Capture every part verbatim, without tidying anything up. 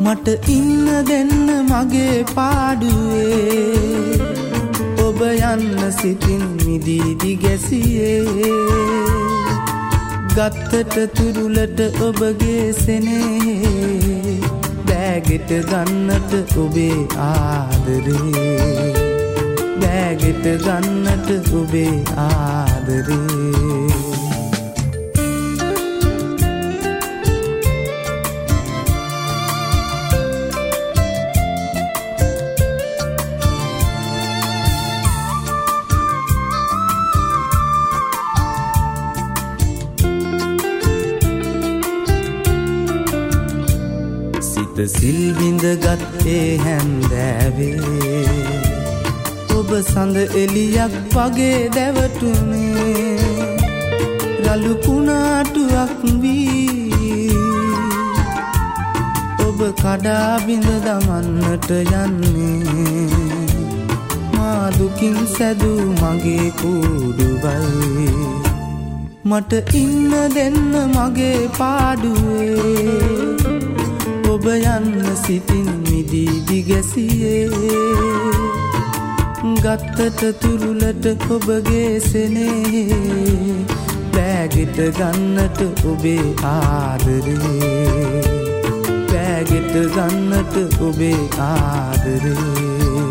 මට ඉන්න දෙන්න මගේ පාඩුවේ ඔබ යන්න සිතින් මිදී දිගැසියේ ගත්තට තුරුලට ඔබගේ සෙනෙහේ බෑගෙට ගන්නට ඔබේ ආදරේ බෑගෙට ගන්නට ඔබේ ආදරේ සිල් විඳගත්තේ හැන්දෑවේ ඔබ සඳ එලියක් වගේ දැවටුනේ රළු කුණාටුවක් වී ඔබ කඩා බිඳ දමන්නට යන්නේ මා දුකින් සැදූ මගේ කුඩුවයි මට ඉන්න දෙන්න මගේ පාඩුවේ ඔබ යන්න සිතින් මිදී දිගැසියේ ගත්තට තුරුලට ඔබගේ සෙනෙහේ බෑගෙට ගන්නට ඔබේ ආදරේ බෑගෙට ගන්නට ඔබේ ආදරේ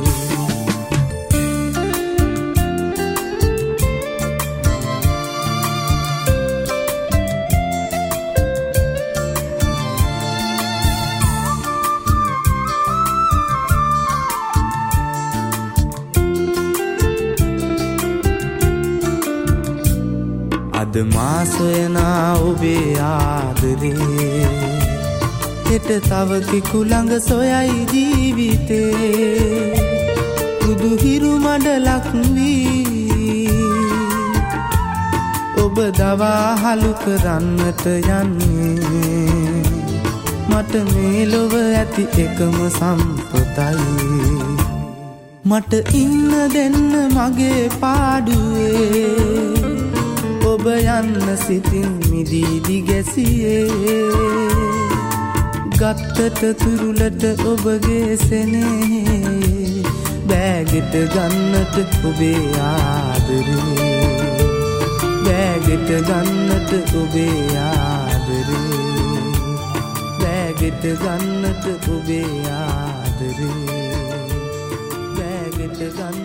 අද මා සොයනා ඔබේ ආදරේ හෙට තව කිකුළඟ සොයයි ජීවිතේ බුදු හිරු මඩලක් වී ඔබ දවාහලු කරන්නට යන්නේ මට මේ ලොව ඇති එකම සම්පතයි මට ඉන්න දෙන්න මගේ පාඩුවේ ඔබ යන්න සිතින් මිදී දිගැසියේ ගත්තට තුරුලට ඔබගේ සෙනෙහේ බෑගෙට ගන්නට ඔබේ ආදරේ බෑගෙට ගන්නට ඔබේ ආදරේ බෑගෙට ගන්නට ඔබේ ආදරේ බෑගෙට ගන්න